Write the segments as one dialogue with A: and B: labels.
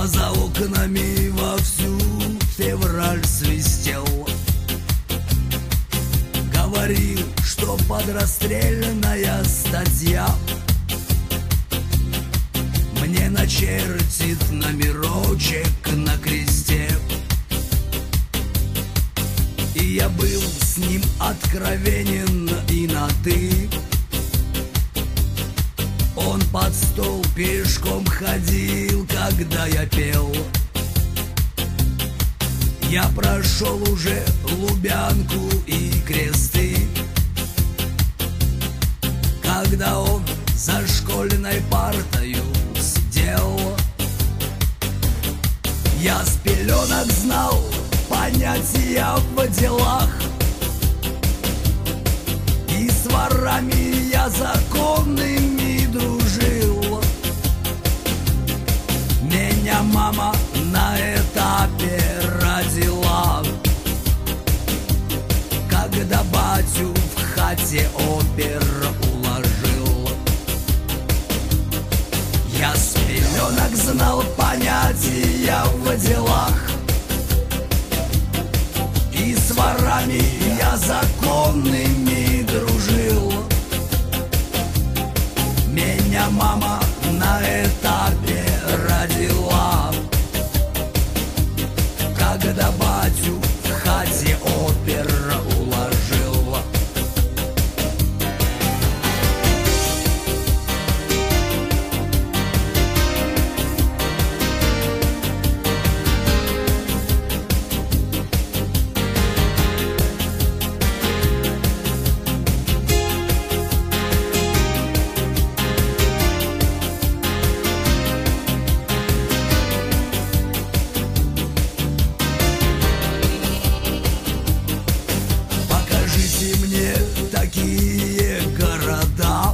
A: за окнами вовсю февраль свистел. Говорил, что подрастрельная статья мне начертит номерочек на кресте. И я был с ним откровенен и на «ты». Он под стол пешком ходил, когда я пел. Я прошел уже Лубянку и Кресты, когда он за школьной партою сидел. Я с пеленок знал понятия в делах, и с ворами я законными дружил. Меня мама на этапе родила, когда батю в хате опер уложил. Я с пеленок знал понятия в делах, и с ворами я законными дружил. Меня мама на этапе родила, когда батю в хате опер уложил. Такие города,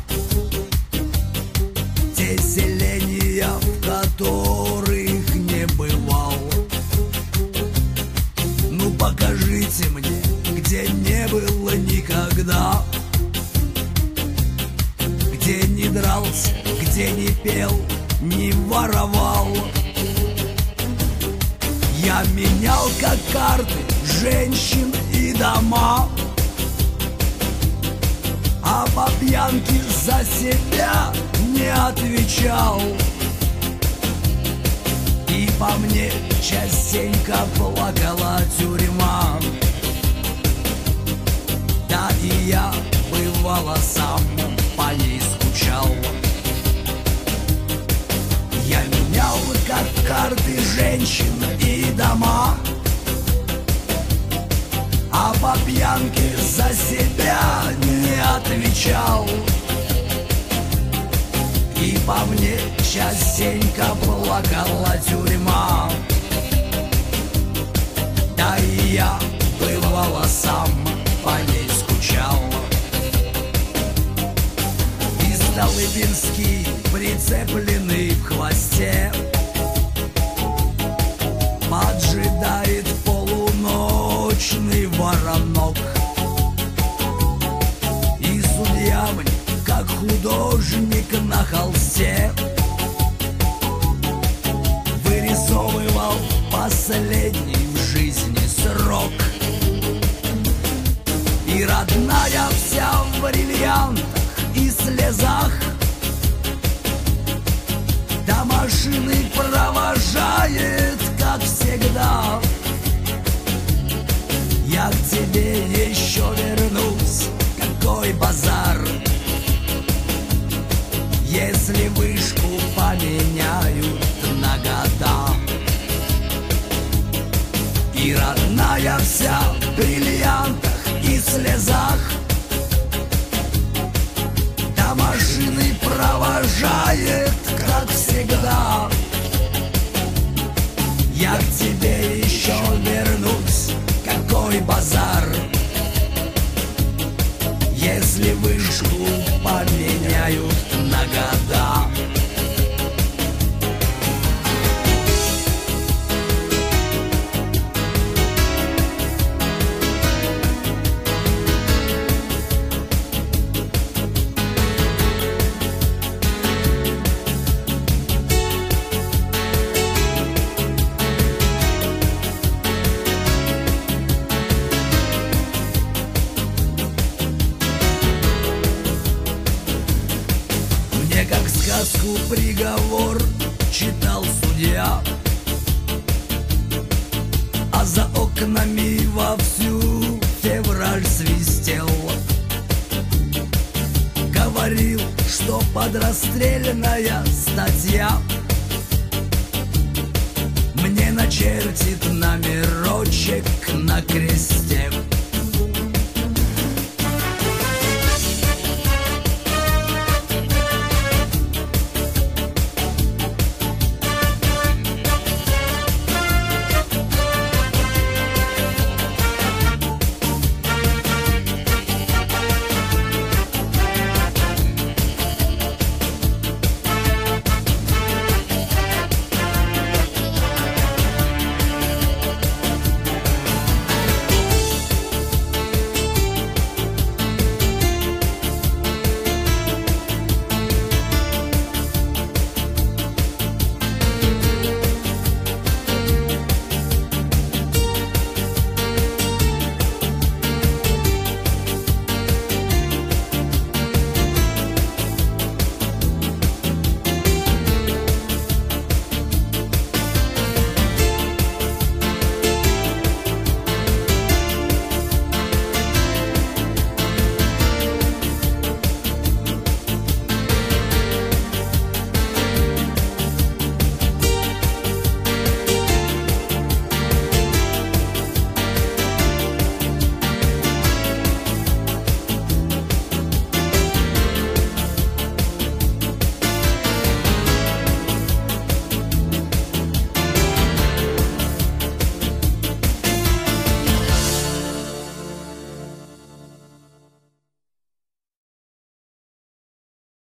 A: те селения, в которых не бывал. Ну покажите мне, где не было никогда, где не дрался, где не пел, не воровал. Я менял как карты женщин и дома, а по пьянке за себя не отвечал. И по мне частенько плакала тюрьма. Да и я бывало сам по ней скучал. Я менял как карты женщин и дома, а по пьянке за себя не отвечал. И по мне частенько плакала тюрьма. Да и я бывало сам по ней скучал. И Столыпинский прицепленный в хвосте поджидает полуночный воронок. И судья мне, как художник на холсте, вырисовывал последний в жизни срок. И родная вся в бриллиантах и слезах, до машины провожает, как всегда. Я к тебе еще вернусь, какой базар, если вышку поменяют на года. И родная вся в бриллиантах и слезах, до машины провожает, как всегда. Я к тебе еще вернусь, какой базар, если вышку поменяют на года. окнами вовсю февраль свистел. Говорил, что подрастрельная статья мне начертит на